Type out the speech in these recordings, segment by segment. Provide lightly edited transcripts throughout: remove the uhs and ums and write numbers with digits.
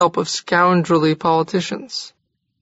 help of scoundrelly politicians.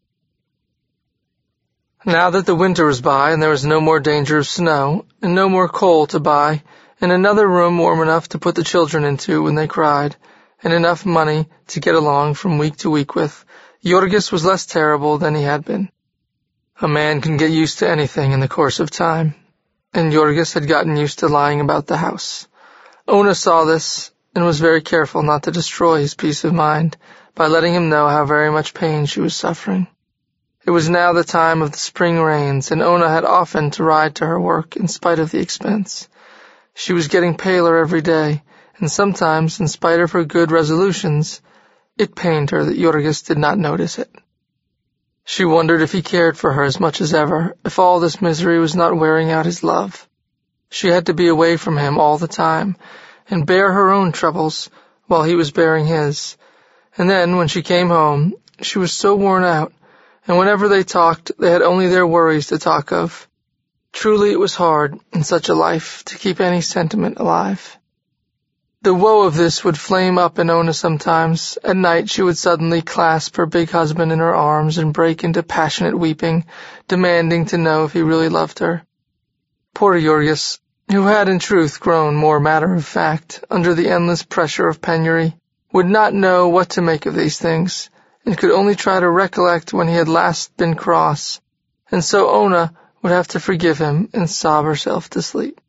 Now that the winter was by and there was no more danger of snow, and no more coal to buy, and another room warm enough to put the children into when they cried, and enough money to get along from week to week with, Jorgis was less terrible than he had been. A man can get used to anything in the course of time, and Jorgis had gotten used to lying about the house. Ona saw this and was very careful not to destroy his peace of mind by letting him know how very much pain she was suffering. It was now the time of the spring rains, and Ona had often to ride to her work in spite of the expense. She was getting paler every day, and sometimes, in spite of her good resolutions, it pained her that Jorgis did not notice it. She wondered if he cared for her as much as ever, if all this misery was not wearing out his love. She had to be away from him all the time, and bear her own troubles while he was bearing his. And then, when she came home, she was so worn out, and whenever they talked, they had only their worries to talk of. Truly it was hard, in such a life, to keep any sentiment alive. The woe of this would flame up in Ona sometimes. At night she would suddenly clasp her big husband in her arms and break into passionate weeping, demanding to know if he really loved her. Poor Jorgis, who had in truth grown more matter-of-fact under the endless pressure of penury, would not know what to make of these things, and could only try to recollect when he had last been cross, and so Ona would have to forgive him and sob herself to sleep.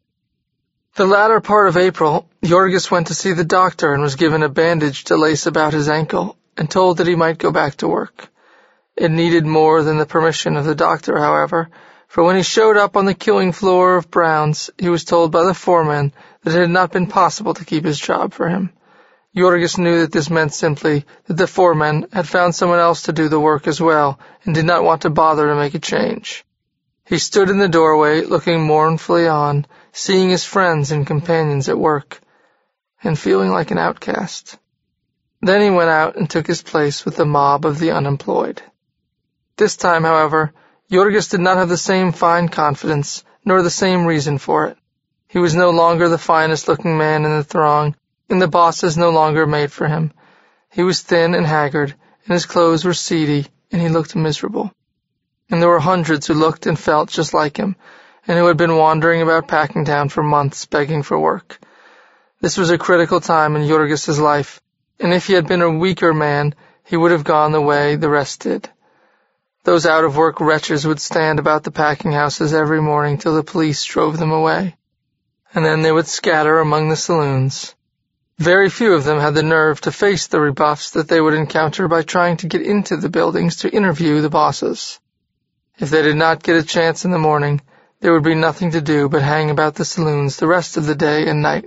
The latter part of April, Jorgis went to see the doctor and was given a bandage to lace about his ankle, and told that he might go back to work. It needed more than the permission of the doctor, however, for when he showed up on the killing floor of Brown's, he was told by the foreman that it had not been possible to keep his job for him. Jorgis knew that this meant simply that the foreman had found someone else to do the work as well, and did not want to bother to make a change. He stood in the doorway, looking mournfully on, seeing his friends and companions at work, and feeling like an outcast. Then he went out and took his place with the mob of the unemployed. This time, however, Jorgis did not have the same fine confidence, nor the same reason for it. He was no longer the finest-looking man in the throng, and the bosses no longer made for him. He was thin and haggard, and his clothes were seedy, and he looked miserable. And there were hundreds who looked and felt just like him, and who had been wandering about Packingtown for months begging for work. This was a critical time in Jorgis's life, and if he had been a weaker man, he would have gone the way the rest did. Those out-of-work wretches would stand about the packing houses every morning till the police drove them away, and then they would scatter among the saloons. Very few of them had the nerve to face the rebuffs that they would encounter by trying to get into the buildings to interview the bosses. If they did not get a chance in the morning, there would be nothing to do but hang about the saloons the rest of the day and night.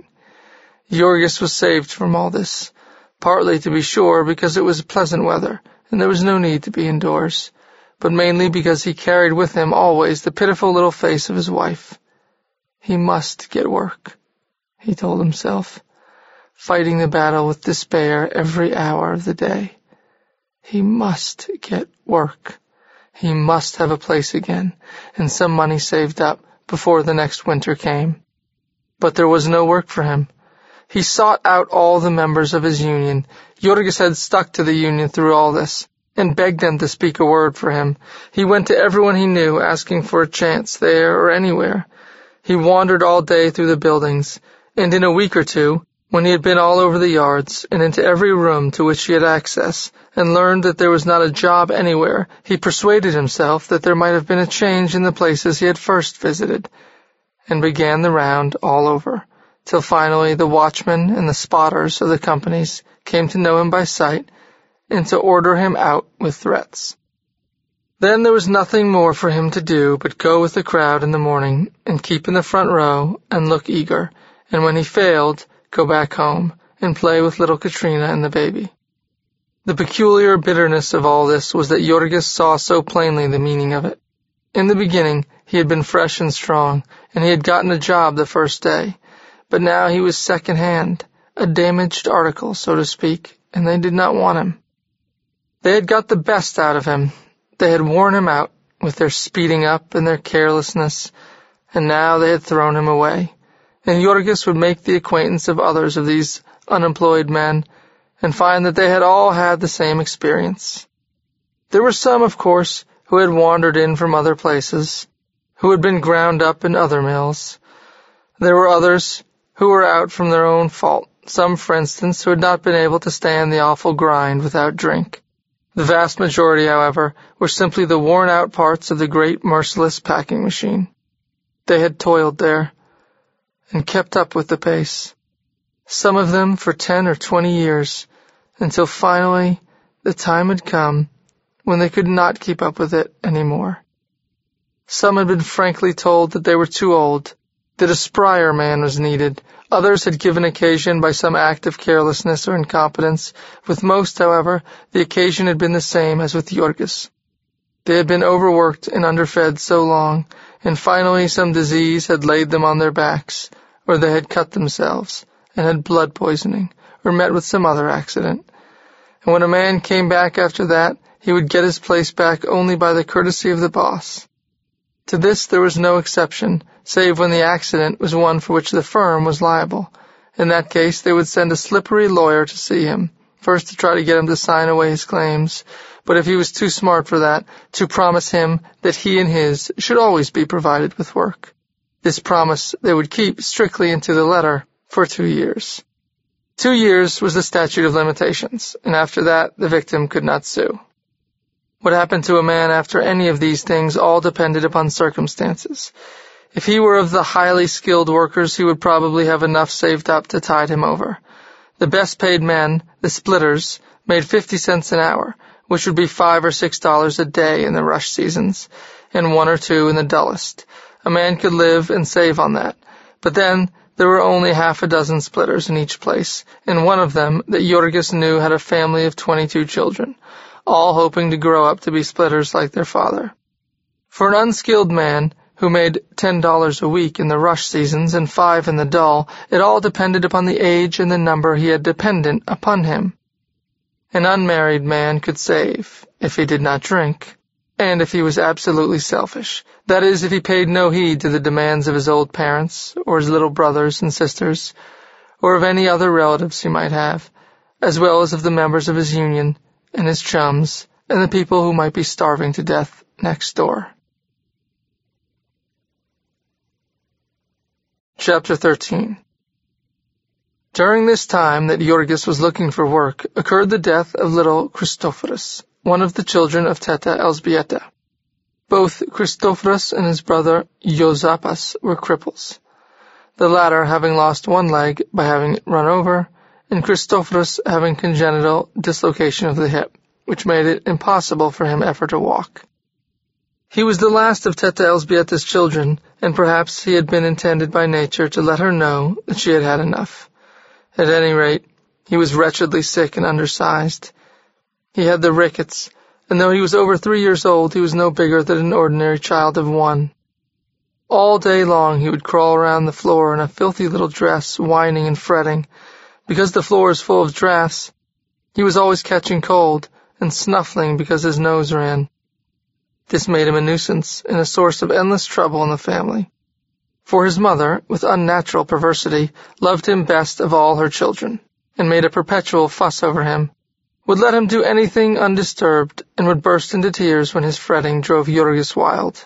Jorgis was saved from all this, partly, to be sure, because it was pleasant weather, and there was no need to be indoors, but mainly because he carried with him always the pitiful little face of his wife. He must get work, he told himself, fighting the battle with despair every hour of the day. He must get work. He must have a place again, and some money saved up before the next winter came. But there was no work for him. He sought out all the members of his union. Jorgis had stuck to the union through all this, and begged them to speak a word for him. He went to everyone he knew, asking for a chance there or anywhere. He wandered all day through the buildings, and in a week or two, when he had been all over the yards and into every room to which he had access, and learned that there was not a job anywhere, he persuaded himself that there might have been a change in the places he had first visited, and began the round all over, till finally the watchmen and the spotters of the companies came to know him by sight, and to order him out with threats. Then there was nothing more for him to do but go with the crowd in the morning, and keep in the front row, and look eager, and when he failed, go back home, and play with little Katrina and the baby. The peculiar bitterness of all this was that Jorgis saw so plainly the meaning of it. In the beginning, he had been fresh and strong, and he had gotten a job the first day, but now he was second-hand, a damaged article, so to speak, and they did not want him. They had got the best out of him. They had worn him out with their speeding up and their carelessness, and now they had thrown him away. And Jorgis would make the acquaintance of others of these unemployed men, and find that they had all had the same experience. There were some, of course, who had wandered in from other places, who had been ground up in other mills. There were others who were out from their own fault, some, for instance, who had not been able to stand the awful grind without drink. The vast majority, however, were simply the worn-out parts of the great merciless packing machine. They had toiled there, and kept up with the pace, some of them for 10 or 20 years, until finally the time had come when they could not keep up with it anymore. Some had been frankly told that they were too old, that a sprier man was needed. Others had given occasion by some act of carelessness or incompetence. With most, however, the occasion had been the same as with Jurgis. They had been overworked and underfed so long, and finally some disease had laid them on their backs, or they had cut themselves, and had blood poisoning, or met with some other accident. And when a man came back after that, he would get his place back only by the courtesy of the boss. To this there was no exception, save when the accident was one for which the firm was liable. In that case they would send a slippery lawyer to see him, first to try to get him to sign away his claims, but if he was too smart for that, to promise him that he and his should always be provided with work. This promise they would keep strictly and to the letter for 2 years. 2 years was the statute of limitations, and after that the victim could not sue. What happened to a man after any of these things all depended upon circumstances. If he were of the highly skilled workers, he would probably have enough saved up to tide him over. The best paid men, the splitters, made 50 cents an hour, which would be $5 or $6 a day in the rush seasons, and 1 or 2 in the dullest. A man could live and save on that. But then there were only half a dozen splitters in each place, and one of them that Jurgis knew had a family of 22 children, all hoping to grow up to be splitters like their father. For an unskilled man who made $10 a week in the rush seasons and 5 in the dull, it all depended upon the age and the number he had dependent upon him. An unmarried man could save, if he did not drink, and if he was absolutely selfish. That is, if he paid no heed to the demands of his old parents, or his little brothers and sisters, or of any other relatives he might have, as well as of the members of his union, and his chums, and the people who might be starving to death next door. Chapter 13. During this time that Jurgis was looking for work, occurred the death of little Christophorus, one of the children of Teta Elzbieta. Both Christophorus and his brother Jozapas were cripples, the latter having lost one leg by having it run over, and Christophorus having congenital dislocation of the hip, which made it impossible for him ever to walk. He was the last of Teta Elzbieta's children, and perhaps he had been intended by nature to let her know that she had had enough. At any rate, he was wretchedly sick and undersized. He had the rickets, and though he was over 3 years old, he was no bigger than an ordinary child of 1. All day long he would crawl around the floor in a filthy little dress, whining and fretting. Because the floor is full of drafts, he was always catching cold and snuffling because his nose ran. This made him a nuisance and a source of endless trouble in the family. For his mother, with unnatural perversity, loved him best of all her children, and made a perpetual fuss over him, would let him do anything undisturbed, and would burst into tears when his fretting drove Jurgis wild.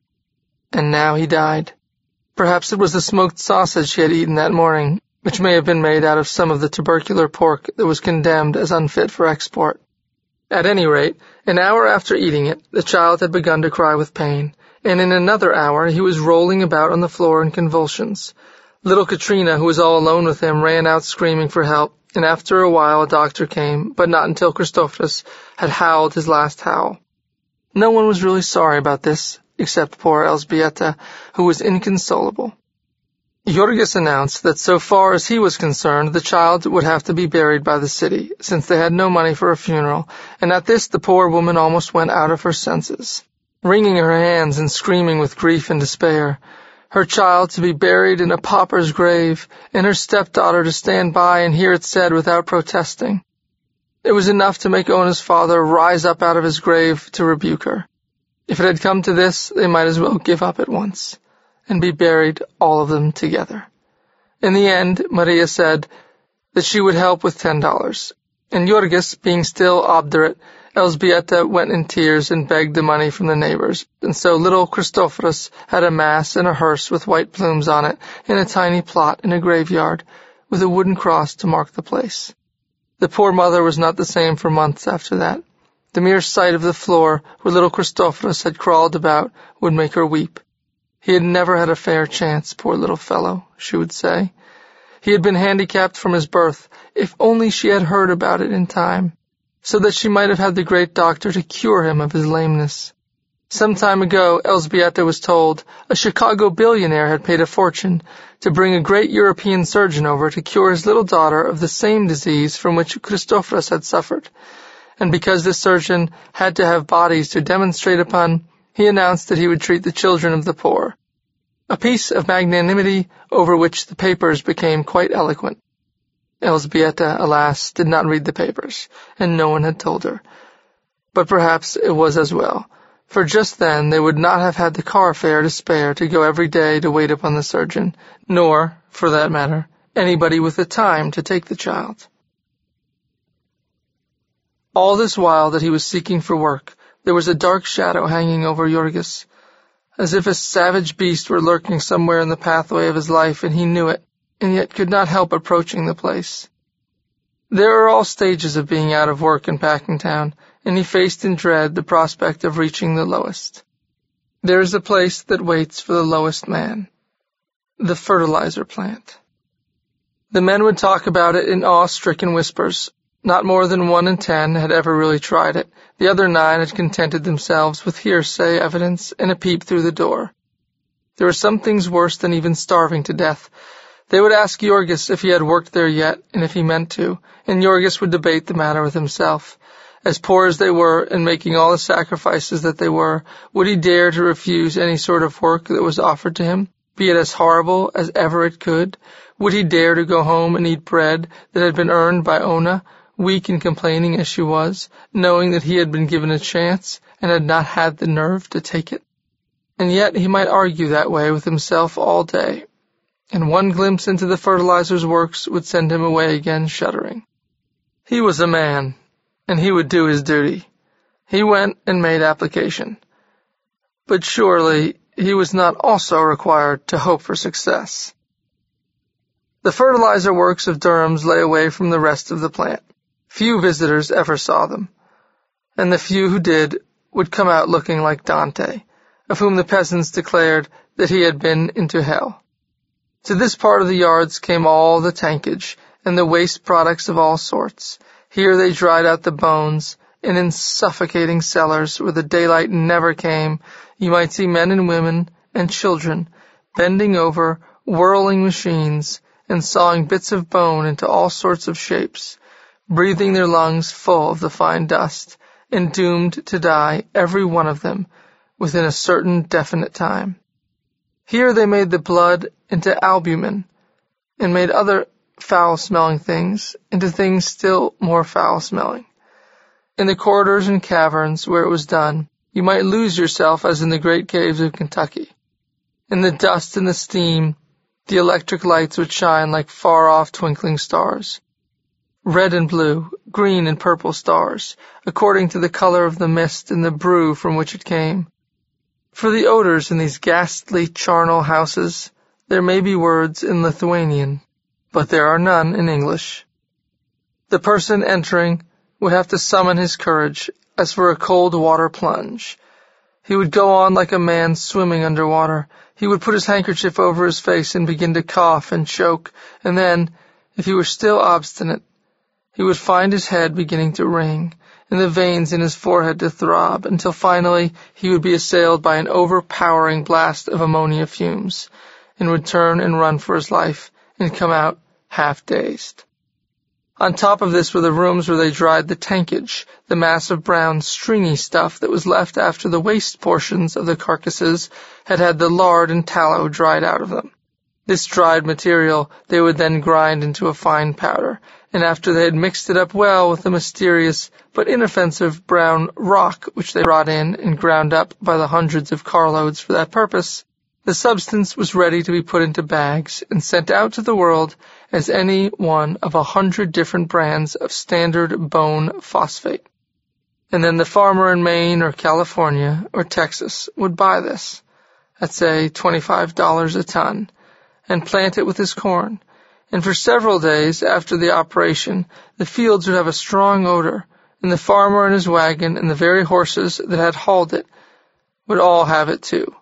And now he died. Perhaps it was the smoked sausage he had eaten that morning, which may have been made out of some of the tubercular pork that was condemned as unfit for export. At any rate, an hour after eating it, the child had begun to cry with pain, and in another hour he was rolling about on the floor in convulsions. Little Katrina, who was all alone with him, ran out screaming for help, and after a while a doctor came, but not until Christophorus had howled his last howl. No one was really sorry about this, except poor Elzbieta, who was inconsolable. Jurgis announced that so far as he was concerned, the child would have to be buried by the city, since they had no money for a funeral, and at this the poor woman almost went out of her senses, wringing her hands and screaming with grief and despair. Her child to be buried in a pauper's grave, and her stepdaughter to stand by and hear it said without protesting. It was enough to make Ona's father rise up out of his grave to rebuke her. If it had come to this, they might as well give up at once, and be buried, all of them together. In the end, Maria said that she would help with $10. And Jorgis, being still obdurate, Elzbieta went in tears and begged the money from the neighbors, and so little Christophorus had a mass and a hearse with white plumes on it in a tiny plot in a graveyard, with a wooden cross to mark the place. The poor mother was not the same for months after that. The mere sight of the floor where little Christophorus had crawled about would make her weep. He had never had a fair chance, poor little fellow, she would say. He had been handicapped from his birth. If only she had heard about it in time, so that she might have had the great doctor to cure him of his lameness. Some time ago, Elzbieta was told, a Chicago billionaire had paid a fortune to bring a great European surgeon over to cure his little daughter of the same disease from which Christophorus had suffered. And because this surgeon had to have bodies to demonstrate upon, he announced that he would treat the children of the poor. A piece of magnanimity over which the papers became quite eloquent. Elzbieta, alas, did not read the papers, and no one had told her. But perhaps it was as well, for just then they would not have had the car fare to spare to go every day to wait upon the surgeon, nor, for that matter, anybody with the time to take the child. All this while that he was seeking for work, there was a dark shadow hanging over Jorgis, as if a savage beast were lurking somewhere in the pathway of his life, and he knew it, and yet could not help approaching the place. There are all stages of being out of work in Packingtown, and he faced in dread the prospect of reaching the lowest. There is a place that waits for the lowest man, the fertilizer plant. The men would talk about it in awe-stricken whispers. Not more than 1 in 10 had ever really tried it. The other 9 had contented themselves with hearsay evidence and a peep through the door. There were some things worse than even starving to death. They would ask Jorgis if he had worked there yet, and if he meant to, and Jorgis would debate the matter with himself. As poor as they were, and making all the sacrifices that they were, would he dare to refuse any sort of work that was offered to him, be it as horrible as ever it could? Would he dare to go home and eat bread that had been earned by Ona, weak and complaining as she was, knowing that he had been given a chance and had not had the nerve to take it? And yet he might argue that way with himself all day, and one glimpse into the fertilizer's works would send him away again shuddering. He was a man, and he would do his duty. He went and made application. But surely he was not also required to hope for success. The fertilizer works of Durham's lay away from the rest of the plant. Few visitors ever saw them, and the few who did would come out looking like Dante, of whom the peasants declared that he had been into hell. To this part of the yards came all the tankage, and the waste products of all sorts. Here they dried out the bones, and in suffocating cellars, where the daylight never came, you might see men and women and children bending over whirling machines and sawing bits of bone into all sorts of shapes, breathing their lungs full of the fine dust, and doomed to die, every one of them, within a certain definite time. Here they made the blood into albumin, and made other foul-smelling things into things still more foul-smelling. In the corridors and caverns where it was done, you might lose yourself as in the great caves of Kentucky. In the dust and the steam, the electric lights would shine like far-off twinkling stars. Red and blue, green and purple stars, according to the color of the mist and the brew from which it came. For the odors in these ghastly charnel houses, there may be words in Lithuanian, but there are none in English. The person entering would have to summon his courage, as for a cold water plunge. He would go on like a man swimming under water. He would put his handkerchief over his face and begin to cough and choke, and then, if he were still obstinate, he would find his head beginning to ring, and the veins in his forehead to throb, until finally he would be assailed by an overpowering blast of ammonia fumes, and would turn and run for his life, and come out half-dazed. On top of this were the rooms where they dried the tankage, the mass of brown, stringy stuff that was left after the waste portions of the carcasses had had the lard and tallow dried out of them. This dried material they would then grind into a fine powder, and after they had mixed it up well with the mysterious but inoffensive brown rock which they brought in and ground up by the hundreds of carloads for that purpose, The substance was ready to be put into bags and sent out to the world as any one of 100 different brands of standard bone phosphate. And then the farmer in Maine or California or Texas would buy this, at say $25 a ton, and plant it with his corn. And for several days after the operation, the fields would have a strong odor, and the farmer and his wagon and the very horses that had hauled it would all have it too.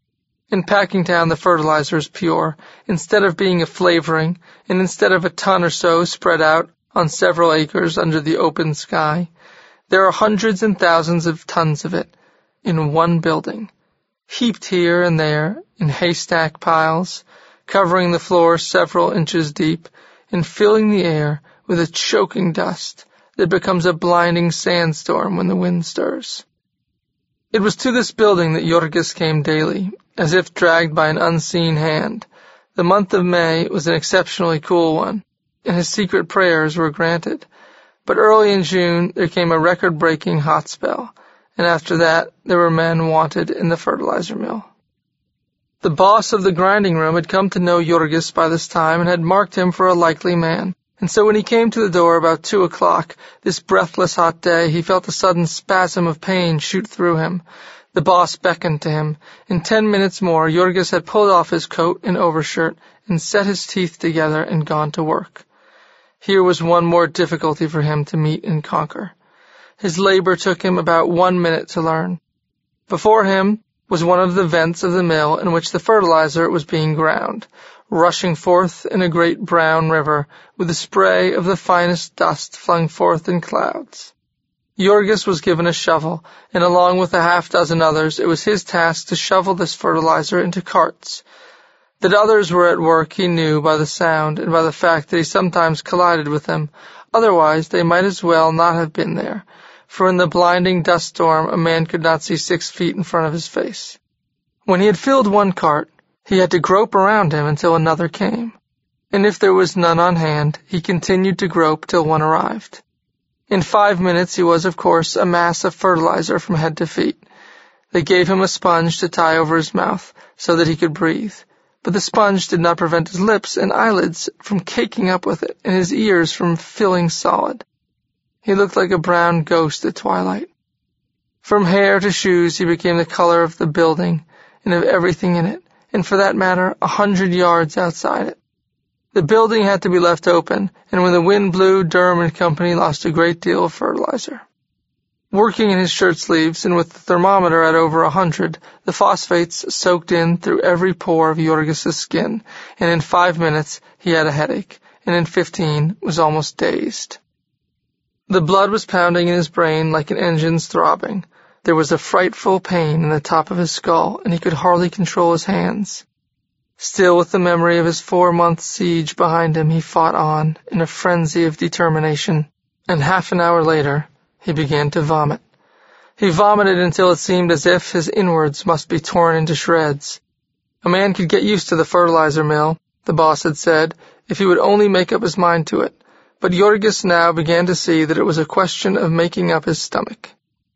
In Packingtown, the fertilizer is pure, instead of being a flavoring, and instead of a ton or so spread out on several acres under the open sky, there are hundreds and thousands of tons of it in one building, heaped here and there in haystack piles, covering the floor several inches deep, and filling the air with a choking dust that becomes a blinding sandstorm when the wind stirs. It was to this building that Jorgis came daily, as if dragged by an unseen hand. The month of May was an exceptionally cool one, and his secret prayers were granted. But early in June there came a record-breaking hot spell, and after that there were men wanted in the fertilizer mill. The boss of the grinding room had come to know Jorgis by this time and had marked him for a likely man. And so when he came to the door about 2 o'clock, this breathless hot day, he felt a sudden spasm of pain shoot through him. The boss beckoned to him. In 10 minutes more, Jorgis had pulled off his coat and overshirt and set his teeth together and gone to work. Here was one more difficulty for him to meet and conquer. His labor took him about 1 minute to learn. Before him was one of the vents of the mill in which the fertilizer was being ground, rushing forth in a great brown river, with a spray of the finest dust flung forth in clouds. Jorgis was given a shovel, and along with a half-dozen others, it was his task to shovel this fertilizer into carts. That others were at work he knew by the sound and by the fact that he sometimes collided with them. Otherwise, they might as well not have been there, for in the blinding dust storm a man could not see 6 feet in front of his face. When he had filled one cart, he had to grope around him until another came, and if there was none on hand, he continued to grope till one arrived. In 5 minutes he was, of course, a mass of fertilizer from head to feet. They gave him a sponge to tie over his mouth so that he could breathe, but the sponge did not prevent his lips and eyelids from caking up with it and his ears from filling solid. He looked like a brown ghost at twilight. From hair to shoes he became the color of the building and of everything in it, and for that matter 100 yards outside it. The building had to be left open, and when the wind blew, Durham and Company lost a great deal of fertilizer. Working in his shirt sleeves and with the thermometer at over 100, the phosphates soaked in through every pore of Jorgis's skin, and in 5 minutes he had a headache, and in 15 was almost dazed. The blood was pounding in his brain like an engine's throbbing. There was a frightful pain in the top of his skull, and he could hardly control his hands. Still, with the memory of his 4-month siege behind him, he fought on in a frenzy of determination, and half an hour later he began to vomit. He vomited until it seemed as if his inwards must be torn into shreds. A man could get used to the fertilizer mill, the boss had said, if he would only make up his mind to it, but Jorgis now began to see that it was a question of making up his stomach.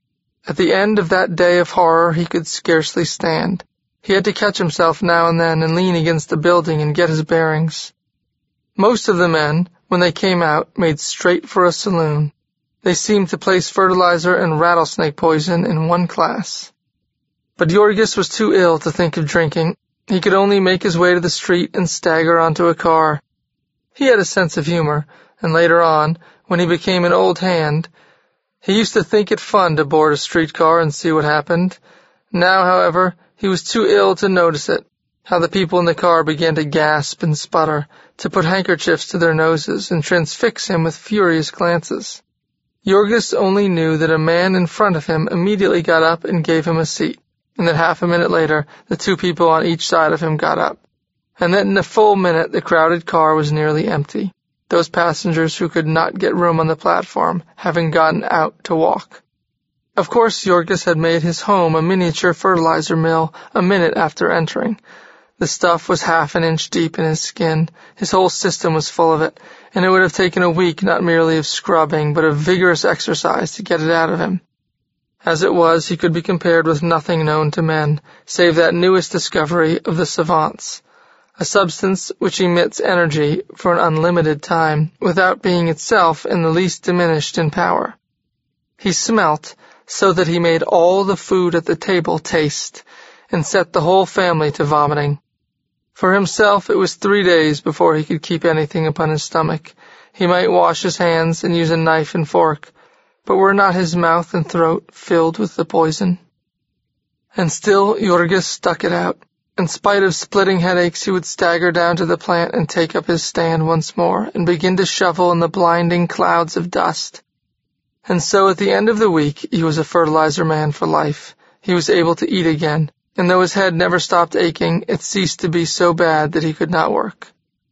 At the end of that day of horror he could scarcely stand. He had to catch himself now and then and lean against the building and get his bearings. Most of the men, when they came out, made straight for a saloon. They seemed to place fertilizer and rattlesnake poison in one class. But Jorgis was too ill to think of drinking. He could only make his way to the street and stagger onto a car. He had a sense of humor, and later on, when he became an old hand, he used to think it fun to board a streetcar and see what happened. Now, however, he was too ill to notice it, how the people in the car began to gasp and sputter, to put handkerchiefs to their noses and transfix him with furious glances. Jorgis only knew that a man in front of him immediately got up and gave him a seat, and that half a minute later the 2 people on each side of him got up, and that in a full minute the crowded car was nearly empty, those passengers who could not get room on the platform having gotten out to walk. Of course, Jorgis had made his home a miniature fertilizer mill a minute after entering. The stuff was half an inch deep in his skin. His whole system was full of it, and it would have taken a week not merely of scrubbing, but of vigorous exercise to get it out of him. As it was, he could be compared with nothing known to men, save that newest discovery of the savants, a substance which emits energy for an unlimited time, without being itself in the least diminished in power. He smelt, so that he made all the food at the table taste, and set the whole family to vomiting. For himself, it was 3 days before he could keep anything upon his stomach. He might wash his hands and use a knife and fork, but were not his mouth and throat filled with the poison? And still Jurgis stuck it out. In spite of splitting headaches, he would stagger down to the plant and take up his stand once more, and begin to shovel in the blinding clouds of dust. And so at the end of the week, he was a fertilizer man for life. He was able to eat again, and though his head never stopped aching, it ceased to be so bad that he could not work.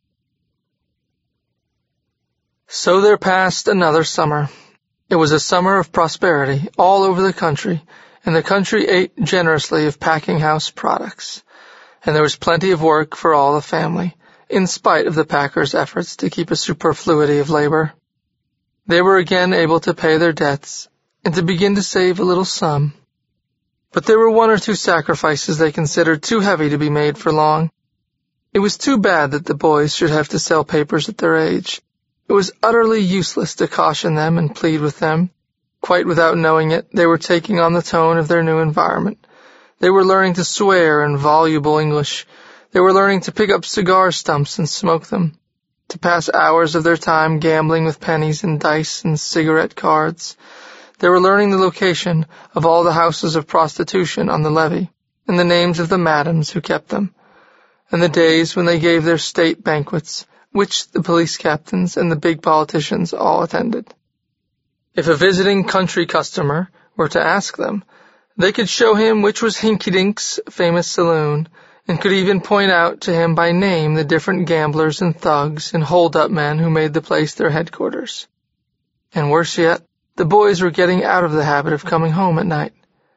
So there passed another summer. It was a summer of prosperity all over the country, and the country ate generously of packing house products. And there was plenty of work for all the family, in spite of the packers' efforts to keep a superfluity of labor. They were again able to pay their debts, and to begin to save a little sum. But there were 1 or 2 sacrifices they considered too heavy to be made for long. It was too bad that the boys should have to sell papers at their age. It was utterly useless to caution them and plead with them. Quite without knowing it, they were taking on the tone of their new environment. They were learning to swear in voluble English. They were learning to pick up cigar stumps and smoke them, to pass hours of their time gambling with pennies and dice and cigarette cards. They were learning the location of all the houses of prostitution on the levee, and the names of the madams who kept them, and the days when they gave their state banquets, which the police captains and the big politicians all attended. If a visiting country customer were to ask them, they could show him which was Hinky Dink's famous saloon, and could even point out to him by name the different gamblers and thugs and hold-up men who made the place their headquarters. And worse yet, the boys were getting out of the habit of coming home at night.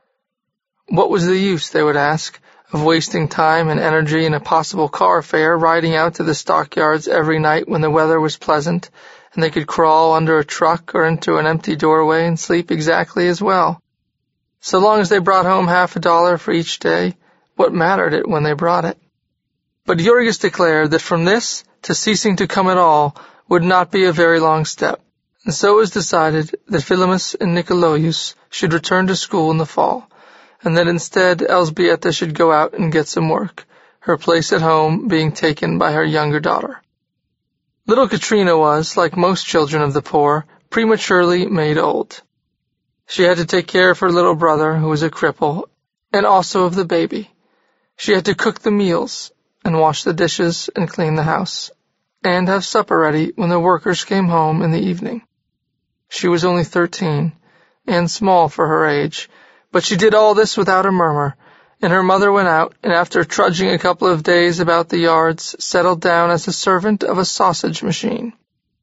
What was the use, they would ask, of wasting time and energy in a possible car fare riding out to the stockyards every night when the weather was pleasant, and they could crawl under a truck or into an empty doorway and sleep exactly as well. So long as they brought home $50 for each day, what mattered it when they brought it? But Jurgis declared that from this to ceasing to come at all would not be a very long step, and so it was decided that Philemus and Nicolaus should return to school in the fall, and that instead Elzbieta should go out and get some work, her place at home being taken by her younger daughter. Little Katrina was, like most children of the poor, prematurely made old. She had to take care of her little brother, who was a cripple, and also of the baby. She had to cook the meals, and wash the dishes, and clean the house, and have supper ready when the workers came home in the evening. She was only 13, and small for her age, but she did all this without a murmur, and her mother went out, and after trudging a couple of days about the yards, settled down as a servant of a sausage machine.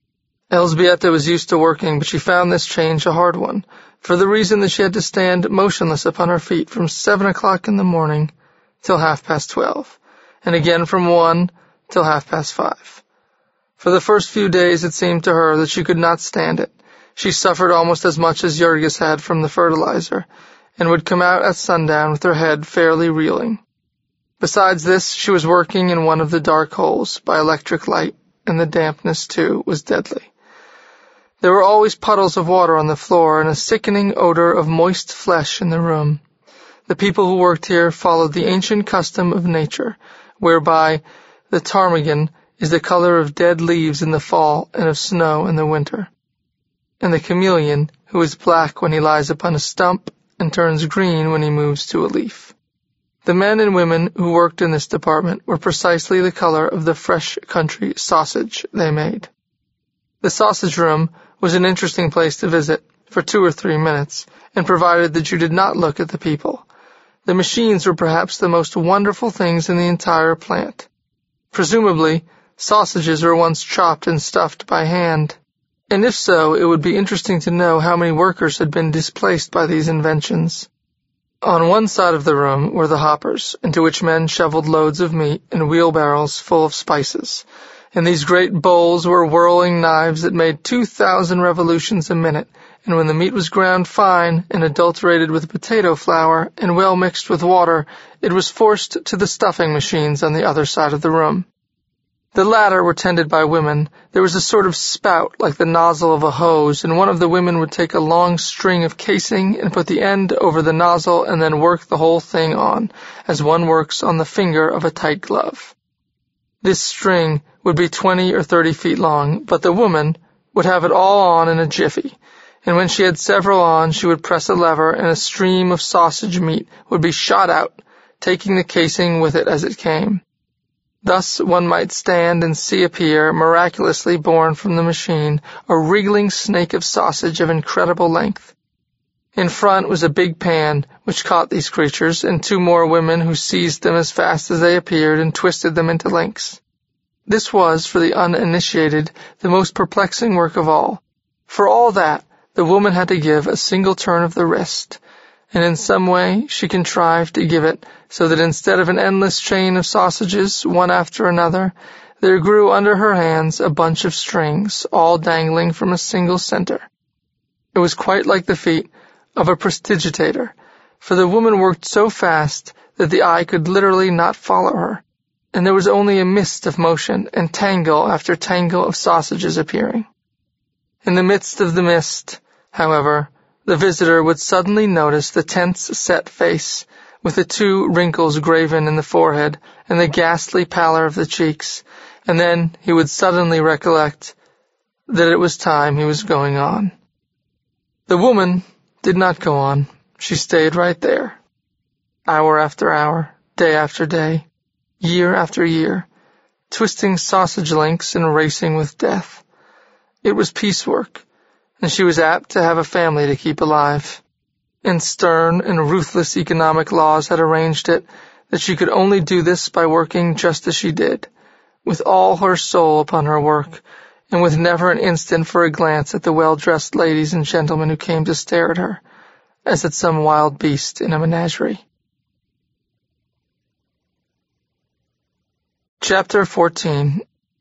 Elzbieta was used to working, but she found this change a hard one, for the reason that she had to stand motionless upon her feet from 7 o'clock in the morning till 12:30, and again from 1 till 5:30. For the first few days it seemed to her that she could not stand it. She suffered almost as much as Jurgis had from the fertilizer, and would come out at sundown with her head fairly reeling. Besides this, she was working in one of the dark holes by electric light, and the dampness, too, was deadly. There were always puddles of water on the floor and a sickening odor of moist flesh in the room. The people who worked here followed the ancient custom of nature, whereby the ptarmigan is the color of dead leaves in the fall and of snow in the winter, and the chameleon, who is black when he lies upon a stump and turns green when he moves to a leaf. The men and women who worked in this department were precisely the color of the fresh country sausage they made. The sausage room was an interesting place to visit for 2 or 3 minutes, and provided that you did not look at the people. The machines were perhaps the most wonderful things in the entire plant. Presumably, sausages were once chopped and stuffed by hand, and if so, it would be interesting to know how many workers had been displaced by these inventions. On one side of the room were the hoppers, into which men shoveled loads of meat and wheelbarrows full of spices. In these great bowls were whirling knives that made 2,000 revolutions a minute and when the meat was ground fine and adulterated with potato flour and well mixed with water, it was forced to the stuffing machines on the other side of the room. The latter were tended by women. There was a sort of spout like the nozzle of a hose, and one of the women would take a long string of casing and put the end over the nozzle and then work the whole thing on, as one works on the finger of a tight glove. This string would be 20 or 30 feet long, but the woman would have it all on in a jiffy, and when she had several on, she would press a lever and a stream of sausage meat would be shot out, taking the casing with it as it came. Thus one might stand and see appear, miraculously born from the machine, a wriggling snake of sausage of incredible length. In front was a big pan, which caught these creatures, and 2 more women who seized them as fast as they appeared and twisted them into links. This was, for the uninitiated, the most perplexing work of all. For all that, the woman had to give a single turn of the wrist, and in some way she contrived to give it so that instead of an endless chain of sausages, one after another, there grew under her hands a bunch of strings, all dangling from a single center. It was quite like the feat of a prestidigitator, for the woman worked so fast that the eye could literally not follow her, and there was only a mist of motion and tangle after tangle of sausages appearing. In the midst of the mist, however, the visitor would suddenly notice the tense, set face, with the 2 wrinkles graven in the forehead and the ghastly pallor of the cheeks, and then he would suddenly recollect that it was time he was going on. The woman did not go on. She stayed right there, hour after hour, day after day, year after year, twisting sausage links and racing with death. It was piecework, and she was apt to have a family to keep alive. And stern and ruthless economic laws had arranged it that she could only do this by working just as she did, with all her soul upon her work, and with never an instant for a glance at the well-dressed ladies and gentlemen who came to stare at her, as at some wild beast in a menagerie. Chapter 14.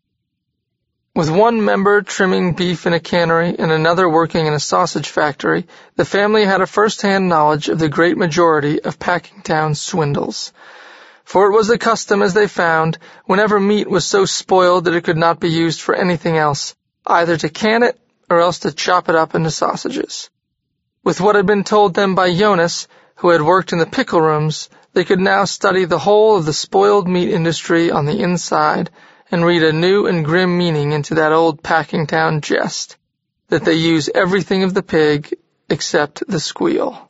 With one member trimming beef in a cannery and another working in a sausage factory, the family had a first-hand knowledge of the great majority of Packingtown swindles. For it was the custom, as they found, whenever meat was so spoiled that it could not be used for anything else, either to can it or else to chop it up into sausages. With what had been told them by Jonas, who had worked in the pickle rooms, they could now study the whole of the spoiled meat industry on the inside and read a new and grim meaning into that old Packingtown jest, that they use everything of the pig except the squeal.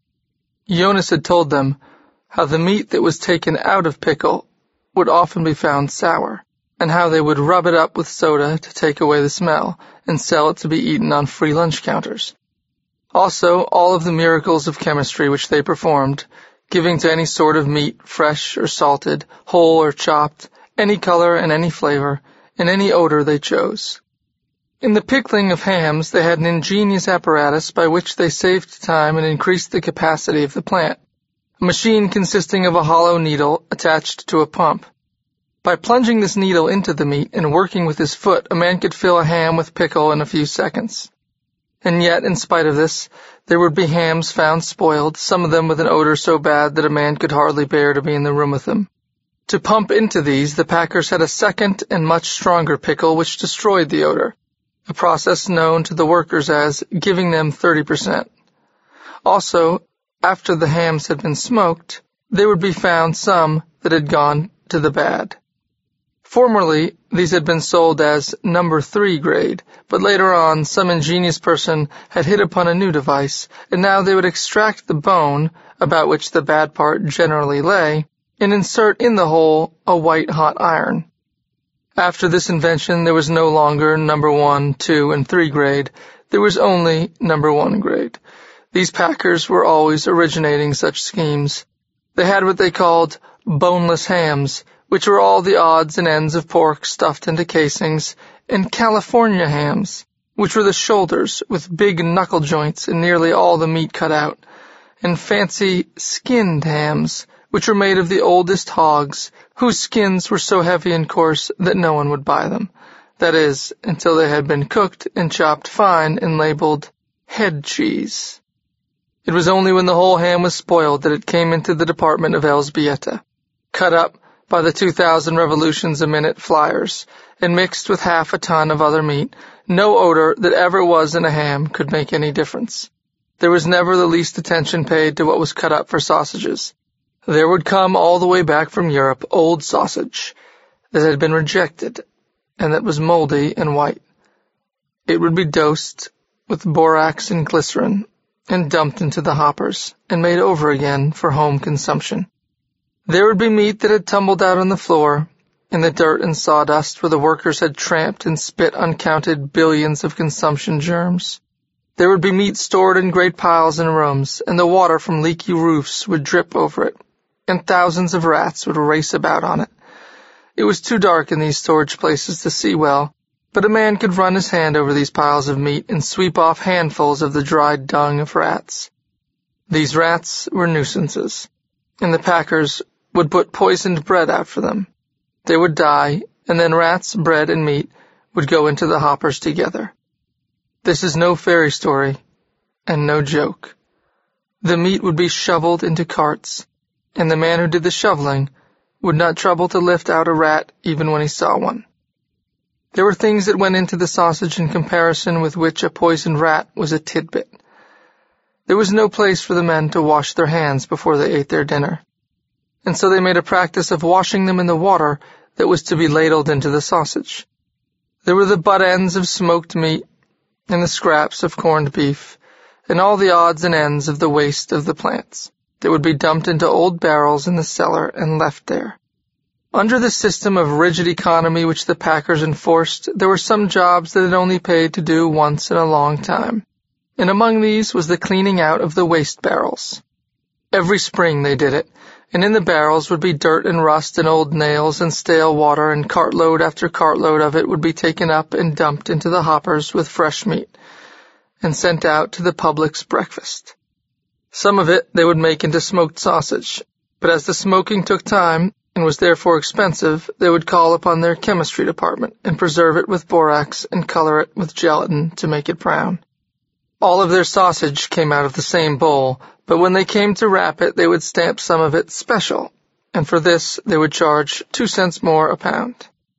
Jonas had told them how the meat that was taken out of pickle would often be found sour, and how they would rub it up with soda to take away the smell and sell it to be eaten on free lunch counters. Also, all of the miracles of chemistry which they performed, giving to any sort of meat, fresh or salted, whole or chopped, any color and any flavor, and any odor they chose. In the pickling of hams, they had an ingenious apparatus by which they saved time and increased the capacity of the plant, a machine consisting of a hollow needle attached to a pump. By plunging this needle into the meat and working with his foot, a man could fill a ham with pickle in a few seconds. And yet, in spite of this, there would be hams found spoiled, some of them with an odor so bad that a man could hardly bear to be in the room with them. To pump into these, the packers had a second and much stronger pickle which destroyed the odor, a process known to the workers as giving them 30%. Also, after the hams had been smoked, there would be found some that had gone to the bad. Formerly, these had been sold as No. 3 grade, but later on some ingenious person had hit upon a new device, and now they would extract the bone, about which the bad part generally lay, and insert in the hole a white-hot iron. After this invention, there was no longer No. 1, 2, and 3 grade. There was only No. 1 grade. These packers were always originating such schemes. They had what they called boneless hams, which were all the odds and ends of pork stuffed into casings, and California hams, which were the shoulders with big knuckle joints and nearly all the meat cut out, and fancy skinned hams, which were made of the oldest hogs, whose skins were so heavy and coarse that no one would buy them. That is, until they had been cooked and chopped fine and labeled Head cheese. It was only when the whole ham was spoiled that it came into the department of Elżbieta, cut up by the 2,000 revolutions a minute flyers, and mixed with half a ton of other meat. No odor that ever was in a ham could make any difference. There was never the least attention paid to what was cut up for sausages. There would come all the way back from Europe old sausage that had been rejected and that was moldy and white. It would be dosed with borax and glycerin and dumped into the hoppers and made over again for home consumption. There would be meat that had tumbled out on the floor in the dirt and sawdust where the workers had tramped and spit uncounted billions of consumption germs. There would be meat stored in great piles in rooms, and the water from leaky roofs would drip over it, and thousands of rats would race about on it. It was too dark in these storage places to see well, but a man could run his hand over these piles of meat and sweep off handfuls of the dried dung of rats. These rats were nuisances, and the packers would put poisoned bread out for them. They would die, and then rats, bread, and meat would go into the hoppers together. This is no fairy story, and no joke. The meat would be shoveled into carts, and the man who did the shoveling would not trouble to lift out a rat even when he saw one. There were things that went into the sausage in comparison with which a poisoned rat was a tidbit. There was no place for the men to wash their hands before they ate their dinner, and so they made a practice of washing them in the water that was to be ladled into the sausage. There were the butt ends of smoked meat, and the scraps of corned beef, and all the odds and ends of the waste of the plants that would be dumped into old barrels in the cellar and left there. Under the system of rigid economy which the packers enforced, there were some jobs that it only paid to do once in a long time, and among these was the cleaning out of the waste barrels. Every spring they did it, and in the barrels would be dirt and rust and old nails and stale water, and cartload after cartload of it would be taken up and dumped into the hoppers with fresh meat, and sent out to the public's breakfast. Some of it they would make into smoked sausage, but as the smoking took time, and was therefore expensive, they would call upon their chemistry department and preserve it with borax and color it with gelatin to make it brown. All of their sausage came out of the same bowl, but when they came to wrap it, they would stamp some of it special, and for this they would charge 2 cents more a pound.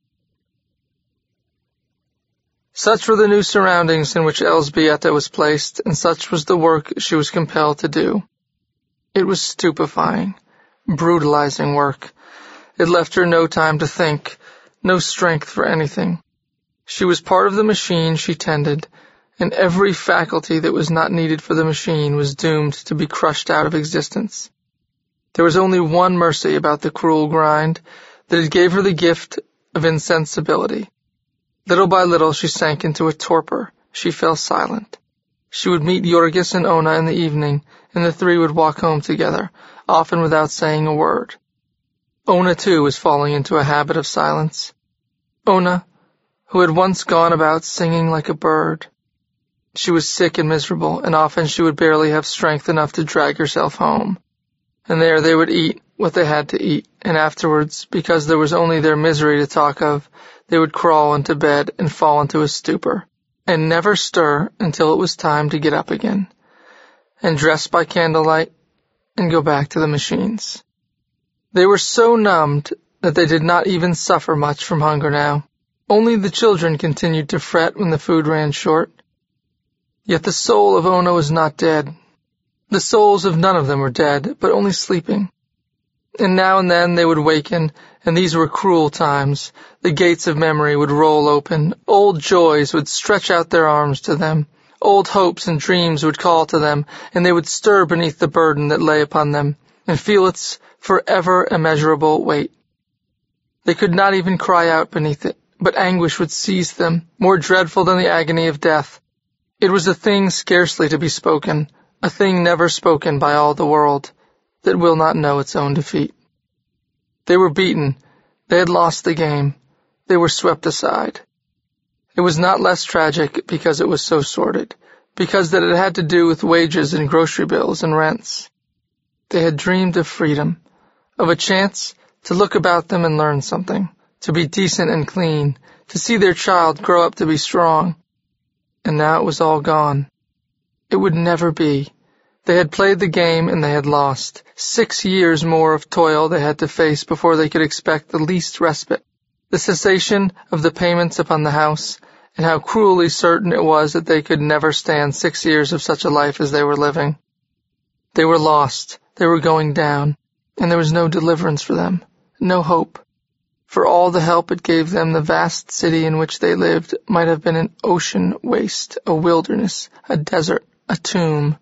Such were the new surroundings in which Elżbieta was placed, and such was the work she was compelled to do. It was stupefying, brutalizing work. It left her no time to think, no strength for anything. She was part of the machine she tended, and every faculty that was not needed for the machine was doomed to be crushed out of existence. There was only one mercy about the cruel grind, that it gave her the gift of insensibility. Little by little she sank into a torpor. She fell silent. She would meet Jurgis and Ona in the evening, and the three would walk home together, often without saying a word. Ona, too, was falling into a habit of silence. Ona, who had once gone about singing like a bird. She was sick and miserable, and often she would barely have strength enough to drag herself home. And there they would eat what they had to eat, and afterwards, because there was only their misery to talk of, they would crawl into bed and fall into a stupor, and never stir until it was time to get up again, and dress by candlelight, and go back to the machines. They were so numbed that they did not even suffer much from hunger now. Only the children continued to fret when the food ran short. Yet the soul of Ona was not dead. The souls of none of them were dead, but only sleeping. And now and then they would waken, and these were cruel times. The gates of memory would roll open. Old joys would stretch out their arms to them. Old hopes and dreams would call to them, and they would stir beneath the burden that lay upon them, and feel its forever immeasurable weight. They could not even cry out beneath it, but anguish would seize them, more dreadful than the agony of death. It was a thing scarcely to be spoken, a thing never spoken by all the world, that will not know its own defeat. They were beaten, they had lost the game, they were swept aside. It was not less tragic because it was so sordid, because that it had to do with wages and grocery bills and rents. They had dreamed of freedom, of a chance to look about them and learn something, to be decent and clean, to see their child grow up to be strong. And now it was all gone. It would never be. They had played the game and they had lost. 6 years more of toil they had to face before they could expect the least respite. The cessation of the payments upon the house, and how cruelly certain it was that they could never stand 6 years of such a life as they were living. They were lost, they were going down, and there was no deliverance for them, no hope. For all the help it gave them, the vast city in which they lived might have been an ocean waste, a wilderness, a desert, a tomb.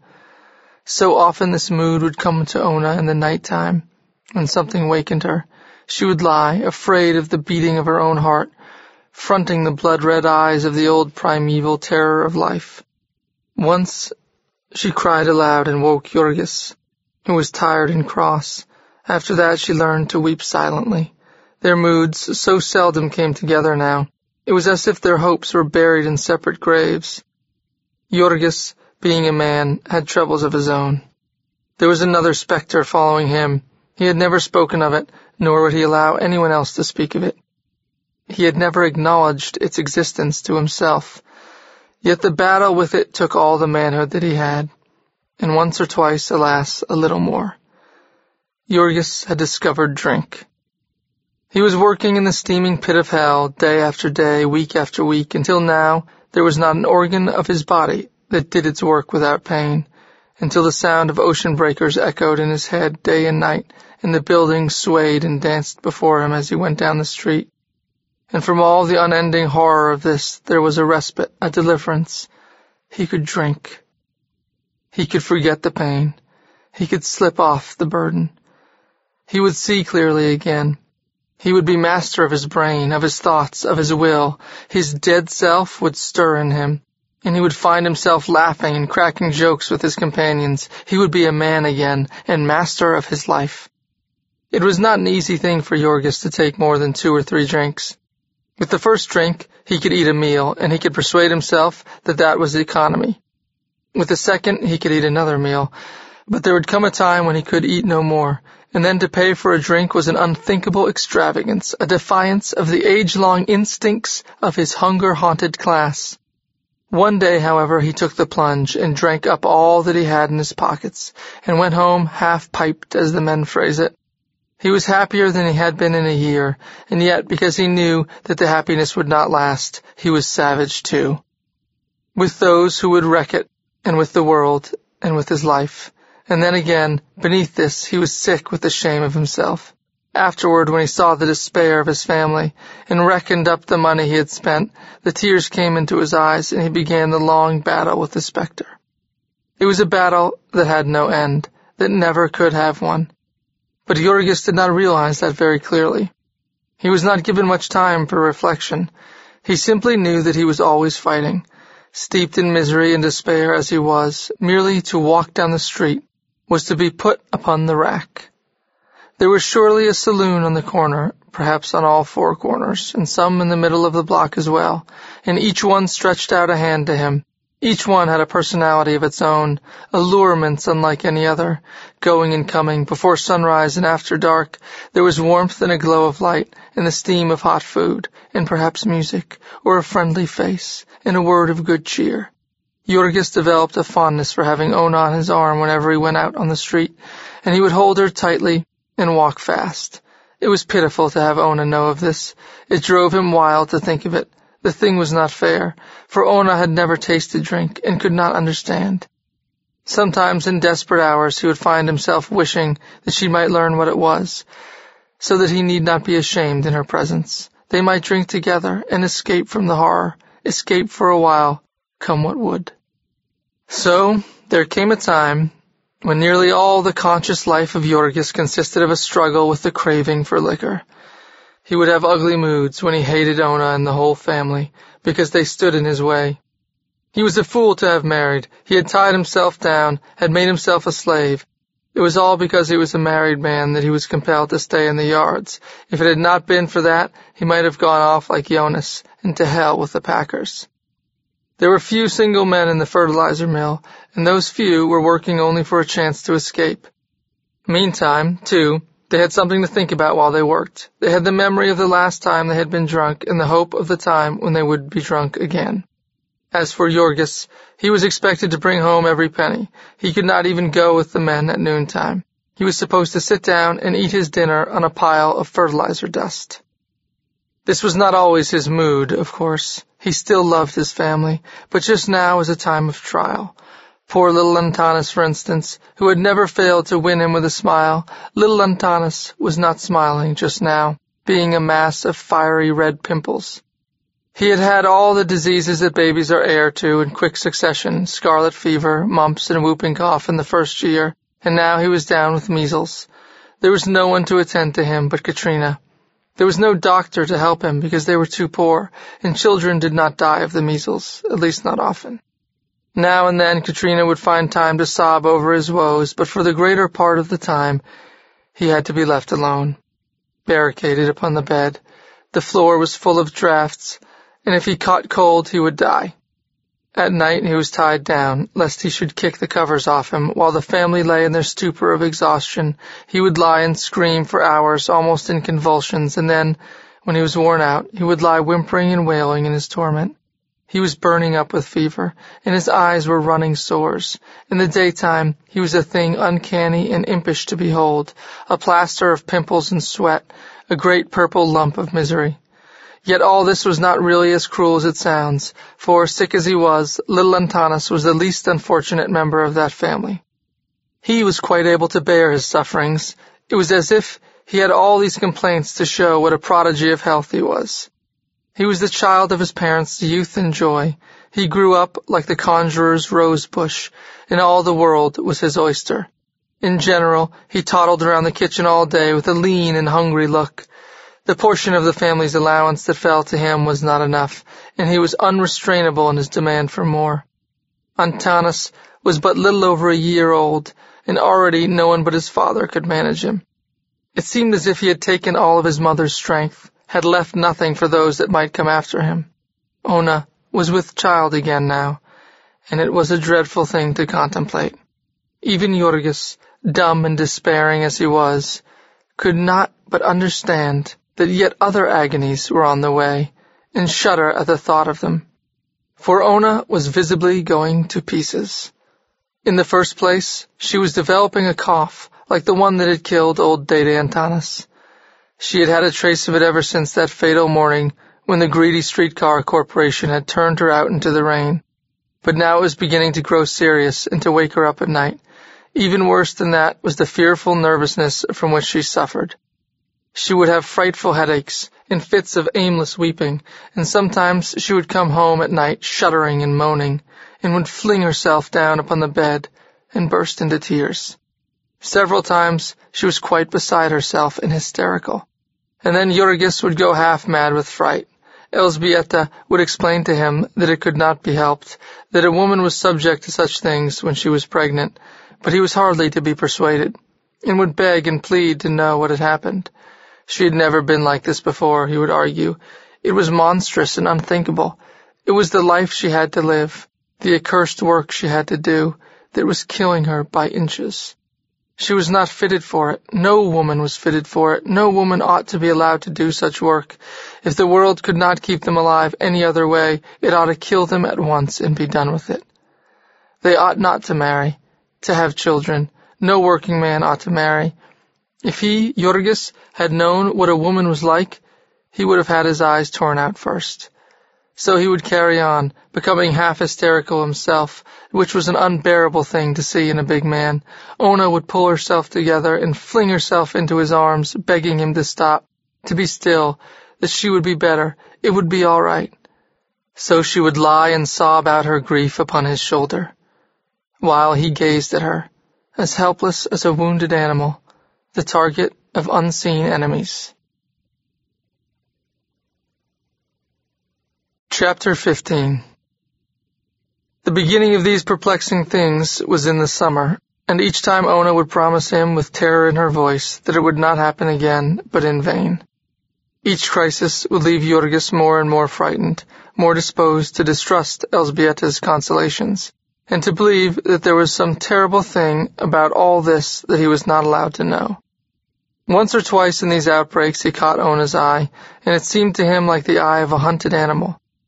So often this mood would come to Ona in the night time, when something wakened her. She would lie, afraid of the beating of her own heart, fronting the blood-red eyes of the old primeval terror of life. Once she cried aloud and woke Jurgis, who was tired and cross. After that she learned to weep silently. Their moods so seldom came together now. It was as if their hopes were buried in separate graves. Jurgis, being a man, had troubles of his own. There was another spectre following him. He had never spoken of it, nor would he allow anyone else to speak of it. He had never acknowledged its existence to himself. Yet the battle with it took all the manhood that he had, and once or twice, alas, a little more. Jurgis had discovered drink. He was working in the steaming pit of hell, day after day, week after week, until now there was not an organ of his body that did its work without pain, until the sound of ocean breakers echoed in his head day and night, and the buildings swayed and danced before him as he went down the street. And from all the unending horror of this there was a respite, a deliverance. He could drink. He could forget the pain. He could slip off the burden. He would see clearly again. He would be master of his brain, of his thoughts, of his will. His dead self would stir in him, and he would find himself laughing and cracking jokes with his companions. He would be a man again, and master of his life. It was not an easy thing for Jurgis to take more than 2 or 3 drinks. With the first drink, he could eat a meal, and he could persuade himself that that was economy. With the second, he could eat another meal, but there would come a time when he could eat no more, and then to pay for a drink was an unthinkable extravagance, a defiance of the age-long instincts of his hunger-haunted class. One day, however, he took the plunge and drank up all that he had in his pockets, and went home half-piped, as the men phrase it. He was happier than he had been in a year, and yet, because he knew that the happiness would not last, he was savage too. With those who would wreck it, and with the world, and with his life. And then again, beneath this, he was sick with the shame of himself. Afterward, when he saw the despair of his family, and reckoned up the money he had spent, the tears came into his eyes, and he began the long battle with the spectre. It was a battle that had no end, that never could have one. But Jurgis did not realize that very clearly. He was not given much time for reflection. He simply knew that he was always fighting. Steeped in misery and despair as he was, merely to walk down the street was to be put upon the rack. There was surely a saloon on the corner, perhaps on all 4 corners, and some in the middle of the block as well, and each one stretched out a hand to him. Each one had a personality of its own, allurements unlike any other. Going and coming, before sunrise and after dark, there was warmth and a glow of light, and the steam of hot food, and perhaps music, or a friendly face, and a word of good cheer. Jurgis developed a fondness for having Ona on his arm whenever he went out on the street, and he would hold her tightly and walk fast. It was pitiful to have Ona know of this. It drove him wild to think of it. The thing was not fair, for Ona had never tasted drink and could not understand. Sometimes in desperate hours he would find himself wishing that she might learn what it was, so that he need not be ashamed in her presence. They might drink together and escape from the horror, escape for a while, come what would. So there came a time when nearly all the conscious life of Jurgis consisted of a struggle with the craving for liquor. He would have ugly moods when he hated Ona and the whole family, because they stood in his way. He was a fool to have married. He had tied himself down, had made himself a slave. It was all because he was a married man that he was compelled to stay in the yards. If it had not been for that, he might have gone off like Jonas, and to hell with the packers. There were few single men in the fertilizer mill, and those few were working only for a chance to escape. Meantime, too, they had something to think about while they worked. They had the memory of the last time they had been drunk and the hope of the time when they would be drunk again. As for Jorgis, he was expected to bring home every penny. He could not even go with the men at noontime. He was supposed to sit down and eat his dinner on a pile of fertilizer dust. This was not always his mood, of course. He still loved his family, but just now was a time of trial. Poor little Antanas, for instance, who had never failed to win him with a smile. Little Antanas was not smiling just now, being a mass of fiery red pimples. He had had all the diseases that babies are heir to in quick succession, scarlet fever, mumps, and whooping cough in the first year, and now he was down with measles. There was no one to attend to him but Katrina. There was no doctor to help him because they were too poor, and children did not die of the measles, at least not often. Now and then Katrina would find time to sob over his woes, but for the greater part of the time he had to be left alone, barricaded upon the bed. The floor was full of drafts, and if he caught cold he would die. At night he was tied down, lest he should kick the covers off him. While the family lay in their stupor of exhaustion, he would lie and scream for hours, almost in convulsions, and then, when he was worn out, he would lie whimpering and wailing in his torment. He was burning up with fever, and his eyes were running sores. In the daytime he was a thing uncanny and impish to behold, a plaster of pimples and sweat, a great purple lump of misery. Yet all this was not really as cruel as it sounds, for, sick as he was, little Antanas was the least unfortunate member of that family. He was quite able to bear his sufferings. It was as if he had all these complaints to show what a prodigy of health he was. He was the child of his parents' youth and joy. He grew up like the conjurer's rose bush, and all the world was his oyster. In general, he toddled around the kitchen all day with a lean and hungry look. The portion of the family's allowance that fell to him was not enough, and he was unrestrainable in his demand for more. Antanas was but little over a year old, and already no one but his father could manage him. It seemed as if he had taken all of his mother's strength, had left nothing for those that might come after him. Ona was with child again now, and it was a dreadful thing to contemplate. Even Jorgis, dumb and despairing as he was, could not but understand that yet other agonies were on the way, and shudder at the thought of them. For Ona was visibly going to pieces. In the first place, she was developing a cough, like the one that had killed old Dede Antanas. She had had a trace of it ever since that fatal morning when the greedy streetcar corporation had turned her out into the rain. But now it was beginning to grow serious and to wake her up at night. Even worse than that was the fearful nervousness from which she suffered. She would have frightful headaches and fits of aimless weeping, and sometimes she would come home at night shuddering and moaning, and would fling herself down upon the bed and burst into tears. Several times she was quite beside herself and hysterical. And then Jorgis would go half mad with fright. Elzbieta would explain to him that it could not be helped, that a woman was subject to such things when she was pregnant, but he was hardly to be persuaded, and would beg and plead to know what had happened. She had never been like this before, he would argue. It was monstrous and unthinkable. It was the life she had to live, the accursed work she had to do, that was killing her by inches. She was not fitted for it. No woman was fitted for it. No woman ought to be allowed to do such work. If the world could not keep them alive any other way, it ought to kill them at once and be done with it. They ought not to marry, to have children. No working man ought to marry. If he, Jorgis, had known what a woman was like, he would have had his eyes torn out first. So he would carry on, becoming half hysterical himself, which was an unbearable thing to see in a big man. Ona would pull herself together and fling herself into his arms, begging him to stop, to be still, that she would be better, it would be all right. So she would lie and sob out her grief upon his shoulder, while he gazed at her, as helpless as a wounded animal, the target of unseen enemies. Chapter 15. The beginning of these perplexing things was in the summer, and each time Ona would promise him with terror in her voice that it would not happen again, but in vain. Each crisis would leave Jorgis more and more frightened, more disposed to distrust Elzbieta's consolations, and to believe that there was some terrible thing about all this that he was not allowed to know. Once or twice in these outbreaks he caught Ona's eye, and it seemed to him like the eye of a hunted animal.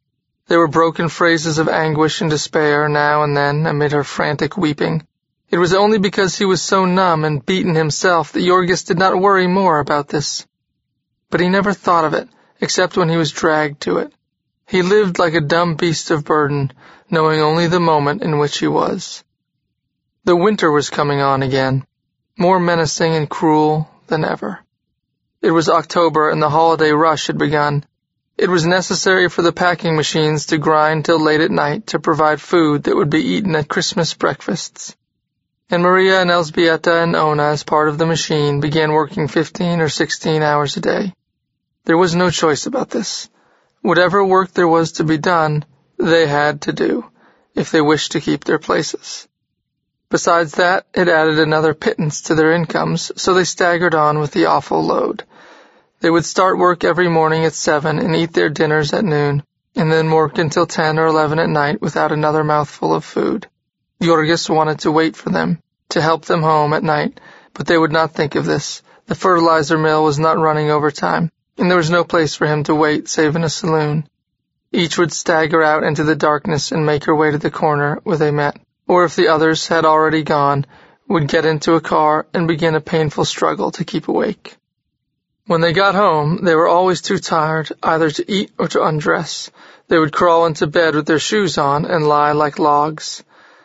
There were broken phrases of anguish and despair now and then amid her frantic weeping. It was only because he was so numb and beaten himself that Jorgis did not worry more about this. But he never thought of it, except when he was dragged to it. He lived like a dumb beast of burden, knowing only the moment in which he was. The winter was coming on again, more menacing and cruel than ever. It was October and the holiday rush had begun. It was necessary for the packing machines to grind till late at night to provide food that would be eaten at Christmas breakfasts. And Maria and Elżbieta and Ona, as part of the machine, began working 15 or 16 hours a day. There was no choice about this. Whatever work there was to be done, they had to do, if they wished to keep their places. Besides that, it added another pittance to their incomes, so they staggered on with the awful load. They would start work every morning at 7 and eat their dinners at noon, and then work until 10 or 11 at night without another mouthful of food. Jorgis wanted to wait for them, to help them home at night, but they would not think of this. The fertilizer mill was not running overtime, and there was no place for him to wait save in a saloon. Each would stagger out into the darkness and make her way to the corner where they met, or if the others had already gone, would get into a car and begin a painful struggle to keep awake. When they got home, they were always too tired either to eat or to undress. They would crawl into bed with their shoes on and lie like logs.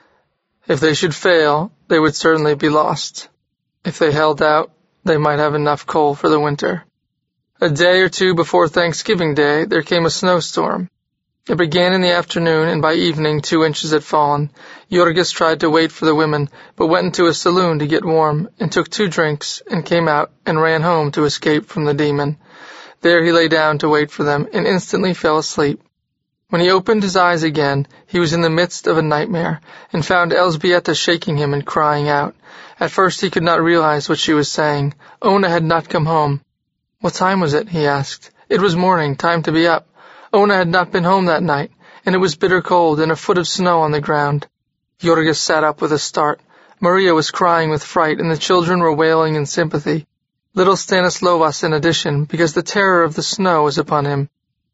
If they should fail, they would certainly be lost. If they held out, they might have enough coal for the winter. A day or two before Thanksgiving Day, there came a snowstorm. It began in the afternoon, and by evening 2 inches had fallen. Jorgis tried to wait for the women, but went into a saloon to get warm, and took 2 drinks, and came out, and ran home to escape from the demon. There he lay down to wait for them, and instantly fell asleep. When he opened his eyes again, he was in the midst of a nightmare, and found Elżbieta shaking him and crying out. At first he could not realize what she was saying. Ona had not come home. What time was it? He asked. It was morning, time to be up. Ona had not been home that night, and it was bitter cold and a foot of snow on the ground. Jorgis sat up with a start. Maria was crying with fright, and the children were wailing in sympathy. Little Stanislovas in addition, because the terror of the snow was upon him.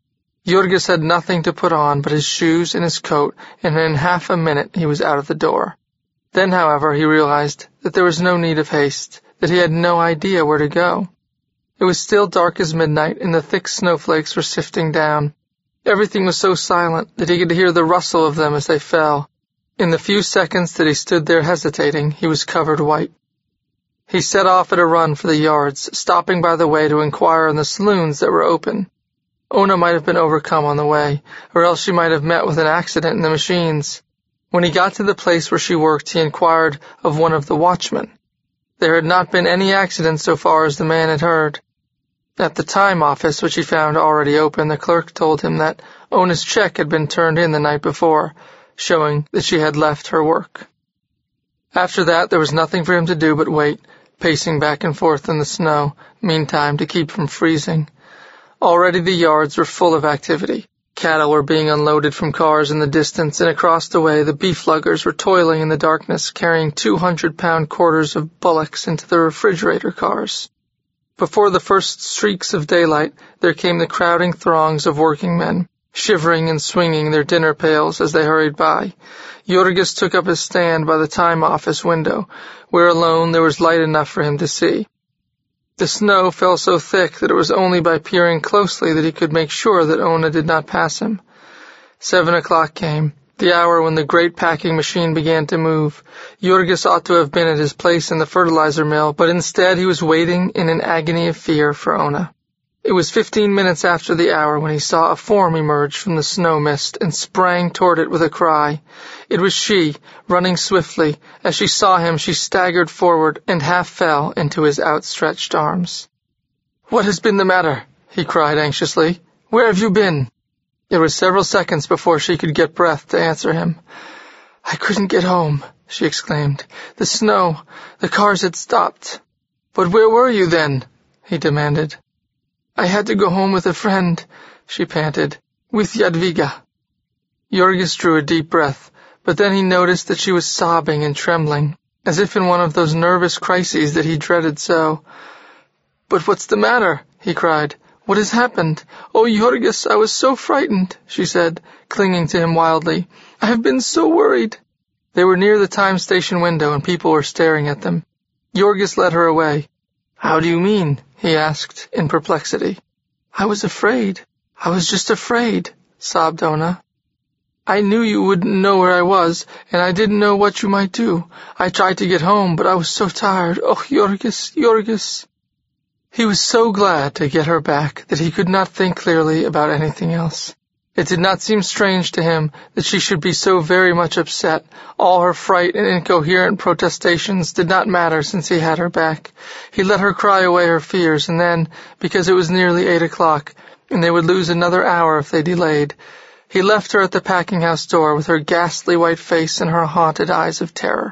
Jorgis had nothing to put on but his shoes and his coat, and in half a minute he was out of the door. Then, however, he realized that there was no need of haste, that he had no idea where to go. It was still dark as midnight, and the thick snowflakes were sifting down. Everything was so silent that he could hear the rustle of them as they fell. In the few seconds that he stood there hesitating, he was covered white. He set off at a run for the yards, stopping by the way to inquire in the saloons that were open. Ona might have been overcome on the way, or else she might have met with an accident in the machines. When he got to the place where she worked, he inquired of one of the watchmen. There had not been any accident so far as the man had heard. At the time office, which he found already open, the clerk told him that Ona's check had been turned in the night before, showing that she had left her work. After that, there was nothing for him to do but wait, pacing back and forth in the snow, meantime to keep from freezing. Already the yards were full of activity. Cattle were being unloaded from cars in the distance, and across the way the beef luggers were toiling in the darkness, carrying 200-pound quarters of bullocks into the refrigerator cars. Before the first streaks of daylight, there came the crowding throngs of working men, shivering and swinging their dinner pails as they hurried by. Jorgis took up his stand by the time office window, where alone there was light enough for him to see. The snow fell so thick that it was only by peering closely that he could make sure that Ona did not pass him. 7 o'clock came, the hour when the great packing machine began to move. Jorgis ought to have been at his place in the fertilizer mill, but instead he was waiting in an agony of fear for Ona. It was 15 minutes after the hour when he saw a form emerge from the snow mist and sprang toward it with a cry. It was she, running swiftly. As she saw him, she staggered forward and half fell into his outstretched arms. "What has been the matter?" he cried anxiously. "Where have you been?" It was several seconds before she could get breath to answer him. "I couldn't get home," she exclaimed. "The snow, the cars had stopped." "But where were you then?" he demanded. "I had to go home with a friend," she panted, "with Jadwiga." Jorgis drew a deep breath, but then he noticed that she was sobbing and trembling, as if in one of those nervous crises that he dreaded so. "But what's the matter?" he cried. "What has happened? Oh, Jorgis, I was so frightened," she said, clinging to him wildly. "I have been so worried." They were near the time station window, and people were staring at them. Jorgis led her away. "How do you mean?" he asked, in perplexity. "I was afraid. I was just afraid," sobbed Ona. "I knew you wouldn't know where I was, and I didn't know what you might do. I tried to get home, but I was so tired. Oh, Jorgis, Jorgis." He was so glad to get her back that he could not think clearly about anything else. It did not seem strange to him that she should be so very much upset. All her fright and incoherent protestations did not matter since he had her back. He let her cry away her fears, and then, because it was nearly 8 o'clock, and they would lose another hour if they delayed, he left her at the packing-house door with her ghastly white face and her haunted eyes of terror.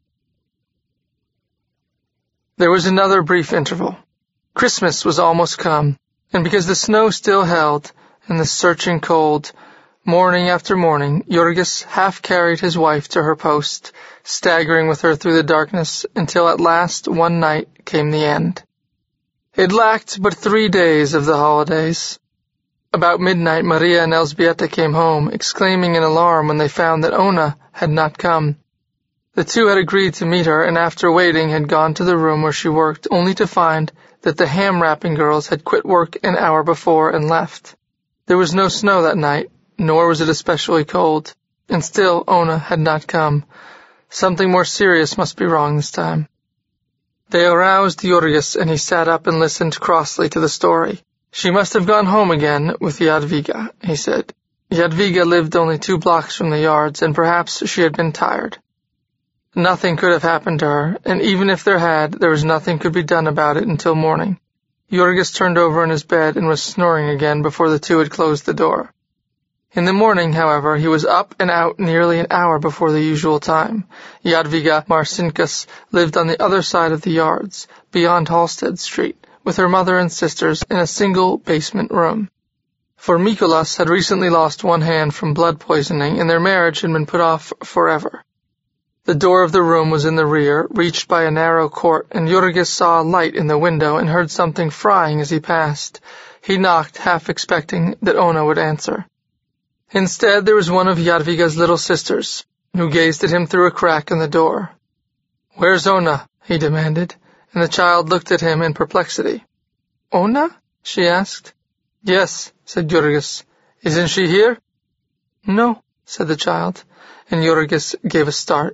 There was another brief interval. Christmas was almost come, and because the snow still held, and the searching cold, morning after morning, Jorgis half carried his wife to her post, staggering with her through the darkness, until at last one night came the end. It lacked but 3 days of the holidays. About midnight, Maria and Elzbieta came home, exclaiming in alarm when they found that Ona had not come. The two had agreed to meet her, and after waiting had gone to the room where she worked, only to find that the ham-wrapping girls had quit work an hour before and left. There was no snow that night, nor was it especially cold, and still Ona had not come. Something more serious must be wrong this time. They aroused Jorgis, and he sat up and listened crossly to the story. "She must have gone home again with Jadwiga," he said. Jadwiga lived only 2 blocks from the yards, and perhaps she had been tired. Nothing could have happened to her, and even if there had, there was nothing could be done about it until morning. Jorgis turned over in his bed and was snoring again before the two had closed the door. In the morning, however, he was up and out nearly an hour before the usual time. Jadwiga Marcinkus lived on the other side of the yards, beyond Halsted Street, with her mother and sisters in a single basement room. For Mikolas had recently lost one hand from blood poisoning, and their marriage had been put off forever. The door of the room was in the rear, reached by a narrow court, and Jorgis saw a light in the window and heard something frying as he passed. He knocked, half expecting that Ona would answer. Instead, there was one of Jadwiga's little sisters, who gazed at him through a crack in the door. "Where's Ona?" he demanded, and the child looked at him in perplexity. "Ona?" she asked. "Yes," said Jorgis. "Isn't she here?" "No," said the child, and Jorgis gave a start.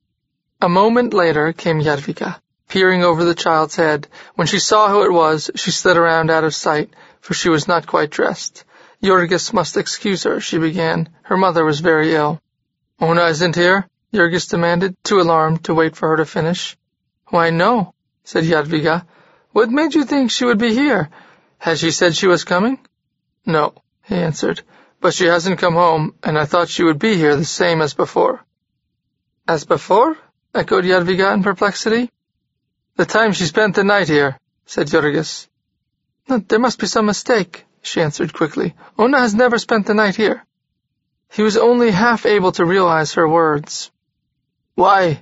A moment later came Jadwiga, peering over the child's head. When she saw who it was, she slid around out of sight, for she was not quite dressed. "Jorgis must excuse her," she began. Her mother was very ill. "Ona isn't here?" Jorgis demanded, too alarmed to wait for her to finish. "Why, no," said Jadwiga. "What made you think she would be here? Has she said she was coming?" "No," he answered, "but she hasn't come home, and I thought she would be here the same as before." "As before?" echoed Jadwiga in perplexity. "The time she spent the night here," said Jorgis. "No, there must be some mistake," she answered quickly. "Ona has never spent the night here." He was only half able to realize her words. Why,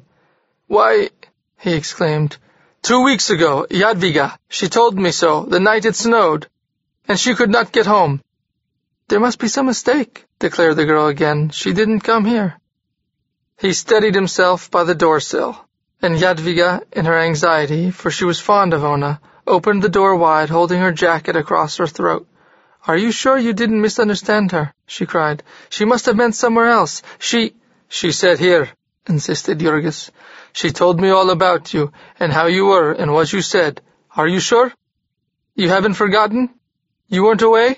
he exclaimed. 2 weeks ago, Jadwiga, she told me so, the night it snowed, and she could not get home." "There must be some mistake," declared the girl again. "She didn't come here." He steadied himself by the door-sill, and Jadwiga, in her anxiety, for she was fond of Ona, opened the door wide, holding her jacket across her throat. "Are you sure you didn't misunderstand her?" she cried. "She must have meant somewhere else. She said here," insisted Jorgis. "She told me all about you, and how you were, and what you said. Are you sure? You haven't forgotten? You weren't away?"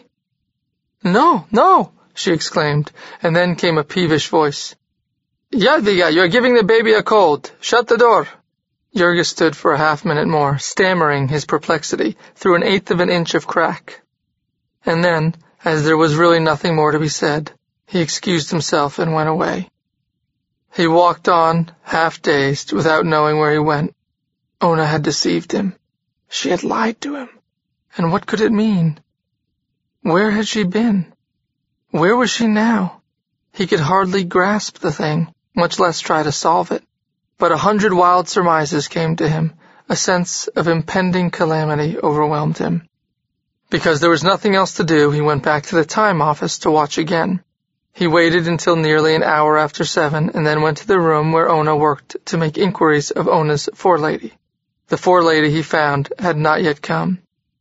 No, she exclaimed, and then came a peevish voice. "Jadwiga, you're giving the baby a cold. Shut the door." Jorgis stood for a half-minute more, stammering his perplexity through 1/8 of an inch of crack. And then, as there was really nothing more to be said, he excused himself and went away. He walked on, half-dazed, without knowing where he went. Ona had deceived him. She had lied to him. And what could it mean? Where had she been? Where was she now? He could hardly grasp the thing, much less try to solve it. But 100 wild surmises came to him. A sense of impending calamity overwhelmed him. Because there was nothing else to do, he went back to the time office to watch again. He waited until nearly an hour after 7 and then went to the room where Ona worked to make inquiries of Ona's forelady. The forelady he found had not yet come.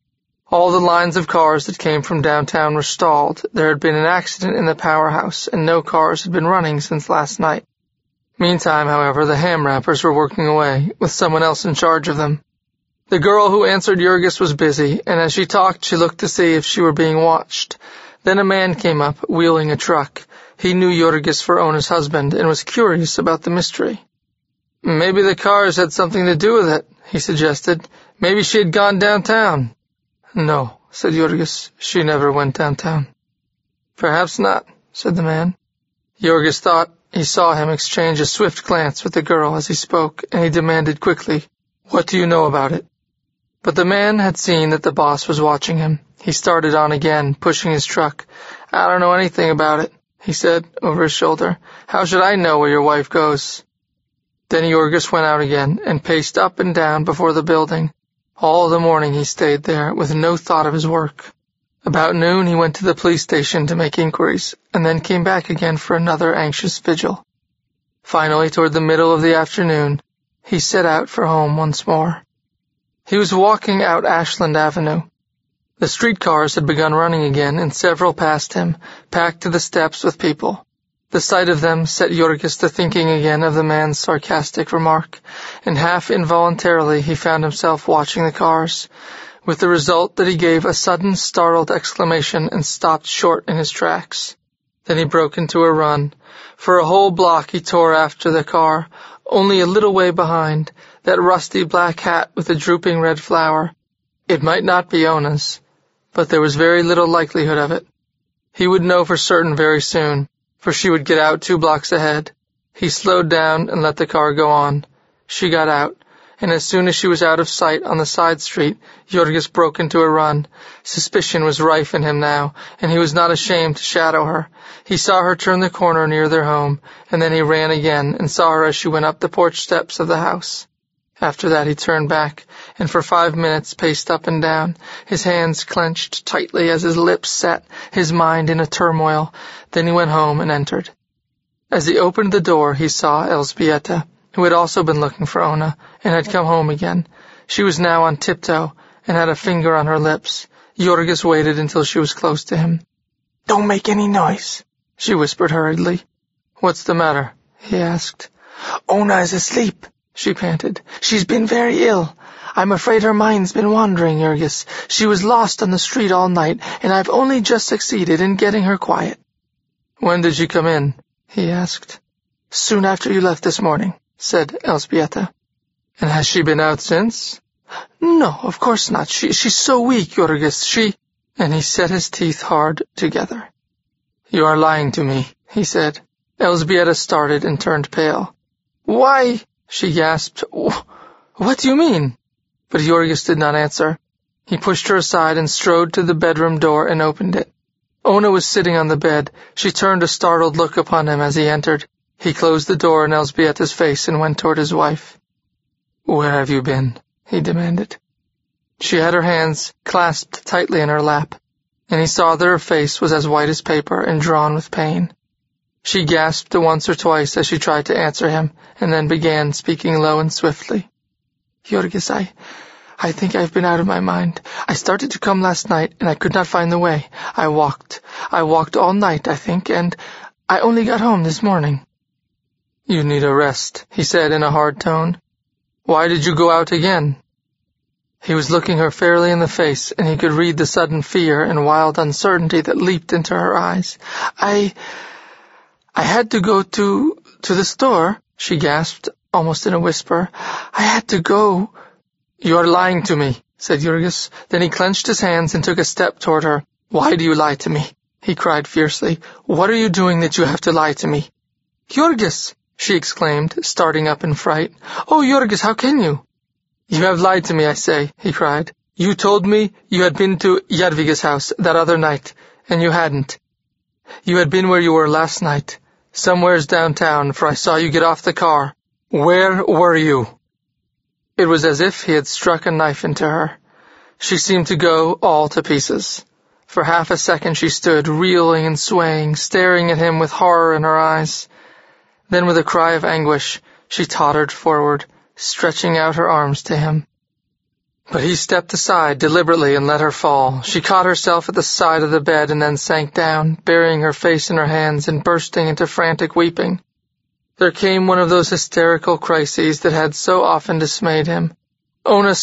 All the lines of cars that came from downtown were stalled. There had been an accident in the powerhouse, and no cars had been running since last night. Meantime, however, the ham wrappers were working away, with someone else in charge of them. The girl who answered Jurgis was busy, and as she talked, she looked to see if she were being watched. Then a man came up, wheeling a truck. He knew Jurgis for Ona's husband, and was curious about the mystery. "Maybe the cars had something to do with it," he suggested. "Maybe she had gone downtown." "No," said Jurgis. "She never went downtown." "Perhaps not," said the man. Jurgis thought he saw him exchange a swift glance with the girl as he spoke, and he demanded quickly, "What do you know about it?" But the man had seen that the boss was watching him. He started on again, pushing his truck. "I don't know anything about it," he said over his shoulder. "How should I know where your wife goes?" Then Jurgis went out again and paced up and down before the building. All the morning he stayed there, with no thought of his work. About noon he went to the police station to make inquiries, and then came back again for another anxious vigil. Finally, toward the middle of the afternoon, he set out for home once more. He was walking out Ashland Avenue. The streetcars had begun running again, and several passed him, packed to the steps with people. The sight of them set Jurgis to thinking again of the man's sarcastic remark, and half involuntarily he found himself watching the cars, with the result that he gave a sudden startled exclamation and stopped short in his tracks. Then he broke into a run. For a whole block he tore after the car, only a little way behind, that rusty black hat with the drooping red flower. It might not be Ona's, but there was very little likelihood of it. He would know for certain very soon, for she would get out 2 blocks ahead. He slowed down and let the car go on. She got out, and as soon as she was out of sight on the side street, Jurgis broke into a run. Suspicion was rife in him now, and he was not ashamed to shadow her. He saw her turn the corner near their home, and then he ran again and saw her as she went up the porch steps of the house. After that he turned back, and for 5 minutes paced up and down, his hands clenched tightly as his lips set, his mind in a turmoil. Then he went home and entered. As he opened the door, he saw Elżbieta, who had also been looking for Ona, and had come home again. She was now on tiptoe, and had a finger on her lips. Jurgis waited until she was close to him. "Don't make any noise," she whispered hurriedly. "What's the matter?" he asked. "Ona is asleep," she panted. "She's been very ill. I'm afraid her mind's been wandering, Jurgis. She was lost on the street all night, and I've only just succeeded in getting her quiet." "When did she come in?" he asked. "Soon after you left this morning," said Elżbieta. "And has she been out since?" "No, of course not. She's so weak, Jurgis. And he set his teeth hard together. "You are lying to me," he said. Elżbieta started and turned pale. "Why?" she gasped. "What do you mean?" But Jurgis did not answer. He pushed her aside and strode to the bedroom door and opened it. Ona was sitting on the bed. She turned a startled look upon him as he entered. He closed the door in Elżbieta's face and went toward his wife. "Where have you been?" he demanded. She had her hands clasped tightly in her lap, and he saw that her face was as white as paper and drawn with pain. She gasped once or twice as she tried to answer him, and then began speaking low and swiftly. "Jurgis, I think I've been out of my mind. I started to come last night, and I could not find the way. I walked all night, I think, and I only got home this morning." "You need a rest," he said in a hard tone. "Why did you go out again?" He was looking her fairly in the face, and he could read the sudden fear and wild uncertainty that leaped into her eyes. I had to go to the store," she gasped, almost in a whisper. "I had to go." "You are lying to me," said Jurgis. Then he clenched his hands and took a step toward her. "Why do you lie to me?" he cried fiercely. "What are you doing that you have to lie to me?" "Jurgis!" she exclaimed, starting up in fright. "Oh, Jurgis, how can you?" "You have lied to me, I say," he cried. "You told me you had been to Jadwiga's house that other night, and you hadn't. You had been where you were last night, somewheres downtown, for I saw you get off the car. Where were you?" It was as if he had struck a knife into her. She seemed to go all to pieces. For half a second she stood, reeling and swaying, staring at him with horror in her eyes. Then with a cry of anguish, she tottered forward, stretching out her arms to him. But he stepped aside deliberately and let her fall. She caught herself at the side of the bed and then sank down, burying her face in her hands and bursting into frantic weeping. There came one of those hysterical crises that had so often dismayed him. Ona